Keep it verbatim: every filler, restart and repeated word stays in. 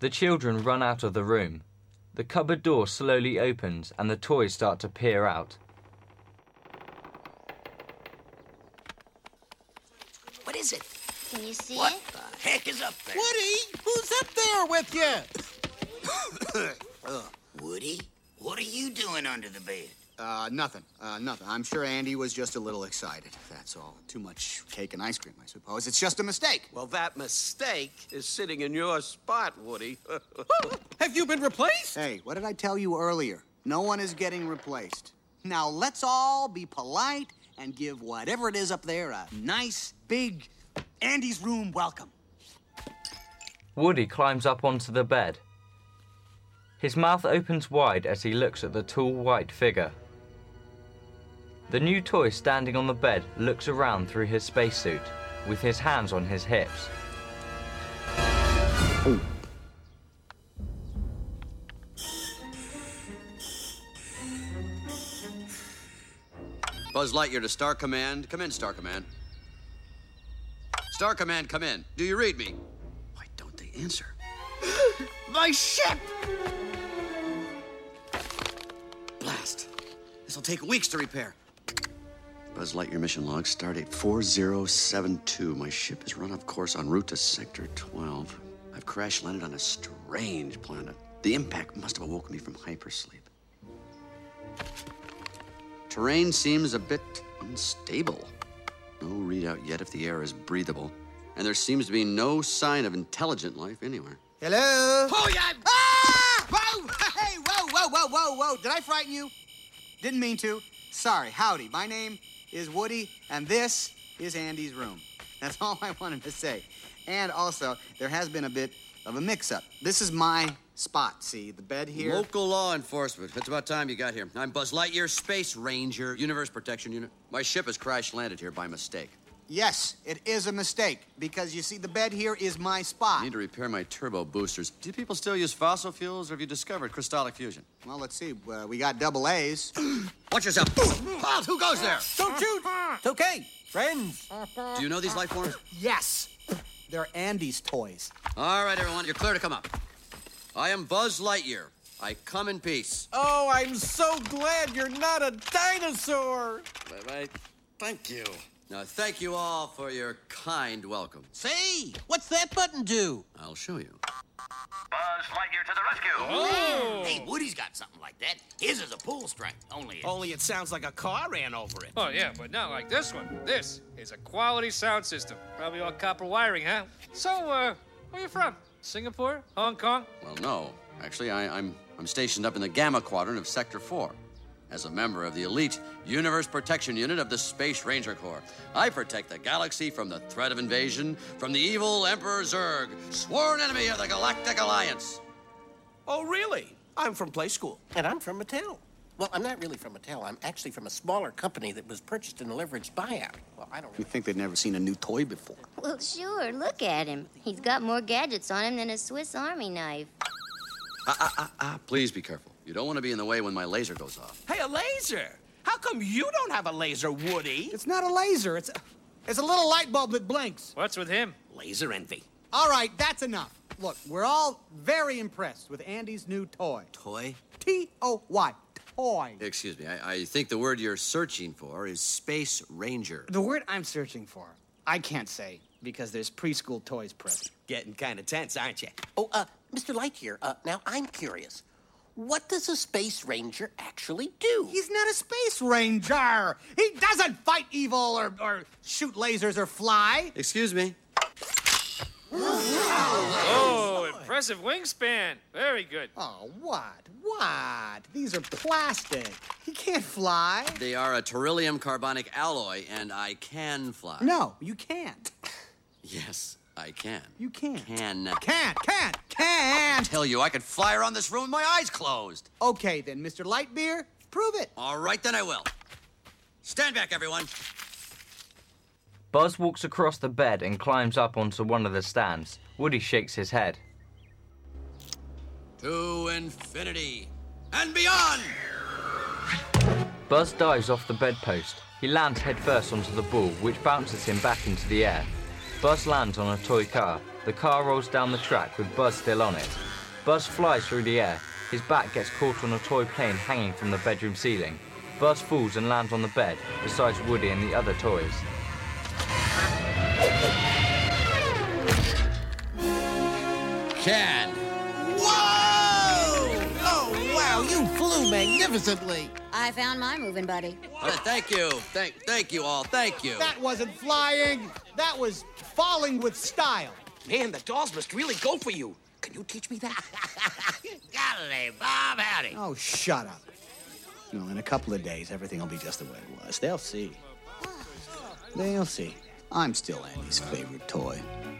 The children run out of the room. The cupboard door slowly opens and the toys start to peer out. What is it? Can you see What it? the heck is up there? Woody, who's up there with you? uh, Woody, what are you doing under the bed? Uh, nothing. Uh, nothing. I'm sure Andy was just a little excited. That's all. Too much cake and ice cream, I suppose. It's just a mistake. Well, that mistake is sitting in your spot, Woody. Have you been replaced? Hey, what did I tell you earlier? No one is getting replaced. Now, let's all be polite and give whatever it is up there a nice, big Andy's room welcome. Woody climbs up onto the bed. His mouth opens wide as he looks at the tall white figure. The new toy standing on the bed looks around through his spacesuit, with his hands on his hips. Ooh. Buzz Lightyear to Star Command. Come in, Star Command. Star Command, come in. Do you read me? Why don't they answer? My ship! Blast. This'll take weeks to repair. Buzz Lightyear mission log, stardate four zero seven two. My ship is run off course en route to Sector twelve. I've crash landed on a strange planet. The impact must have awoken me from hypersleep. Terrain seems a bit unstable. No readout yet if the air is breathable. And there seems to be no sign of intelligent life anywhere. Hello? Oh, yeah! Ah! Whoa! Hey, whoa, whoa, whoa, whoa, whoa. Did I frighten you? Didn't mean to. Sorry. Howdy. My name is Woody, and this is Andy's room. That's all I wanted to say. And also, there has been a bit of a mix-up. This is my spot, see? The bed here. Local law enforcement. It's about time you got here. I'm Buzz Lightyear, Space Ranger, Universe Protection Unit. My ship has crash-landed here by mistake. Yes, it is a mistake, because you see, the bed here is my spot. I need to repair my turbo boosters. Do people still use fossil fuels, or have you discovered crystallic fusion? Well, let's see. Uh, we got double A's. Watch yourself. Halt! Who goes there? Don't shoot. It's okay. Friends. Do you know these life forms? Yes. They're Andy's toys. All right, everyone, you're clear to come up. I am Buzz Lightyear. I come in peace. Oh, I'm so glad you're not a dinosaur. Bye-bye. Thank you. Now, thank you all for your kind welcome. Say, what's that button do? I'll show you. Buzz Lightyear to the rescue! Oh. Hey, Woody's got something like that. His is a pull string, only... It... Only it sounds like a car ran over it. Oh, yeah, but not like this one. This is a quality sound system. Probably all copper wiring, huh? So, uh, where you from? Singapore? Hong Kong? Well, no. Actually, I, I'm, I'm stationed up in the Gamma Quadrant of Sector four. As a member of the elite Universe Protection Unit of the Space Ranger Corps, I protect the galaxy from the threat of invasion from the evil Emperor Zurg, sworn enemy of the Galactic Alliance. Oh, really? I'm from Play School. And I'm from Mattel. Well, I'm not really from Mattel. I'm actually from a smaller company that was purchased in a leveraged buyout. Well, I don't really... You think they'd never seen a new toy before? Well, sure. Look at him. He's got more gadgets on him than a Swiss Army knife. Ah, ah, ah, ah, please be careful. You don't want to be in the way when my laser goes off. Hey, a laser? How come you don't have a laser, Woody? It's not a laser. It's a, it's a little light bulb that blinks. What's with him? Laser envy. All right, that's enough. Look, we're all very impressed with Andy's new toy. Toy? T O Y. Toy. Excuse me, I, I think the word you're searching for is Space Ranger. The word I'm searching for, I can't say, because there's preschool toys present. Getting kind of tense, aren't you? Oh, uh, Mister Lightyear, uh, now I'm curious. What does a space ranger actually do? He's not a space ranger. He doesn't fight evil or, or shoot lasers or fly. Excuse me. Oh, impressive wingspan. Very good. Oh, what? What? These are plastic. He can't fly. They are a beryllium carbonic alloy, and I can fly. No, you can't. Yes, I can. You can't. Can. Can't, can't, can't. Tell you, I could fly around this room with my eyes closed. Okay, then, Mister Lightbeer, prove it. All right, then I will. Stand back, everyone. Buzz walks across the bed and climbs up onto one of the stands. Woody shakes his head. To infinity and beyond! Buzz dives off the bedpost. He lands headfirst onto the ball, which bounces him back into the air. Buzz lands on a toy car. The car rolls down the track with Buzz still on it. Buzz flies through the air. His back gets caught on a toy plane hanging from the bedroom ceiling. Buzz falls and lands on the bed, besides Woody and the other toys. Chad. Whoa! Oh, wow, you flew magnificently. I found my moving buddy. Uh, thank you. Thank, thank you all. Thank you. That wasn't flying. That was falling with style. Man, the dolls must really go for you. Can you teach me that? Golly, Bob, howdy. Oh, shut up. You know, in a couple of days, everything will be just the way it was. They'll see. They'll see. I'm still Andy's favorite toy.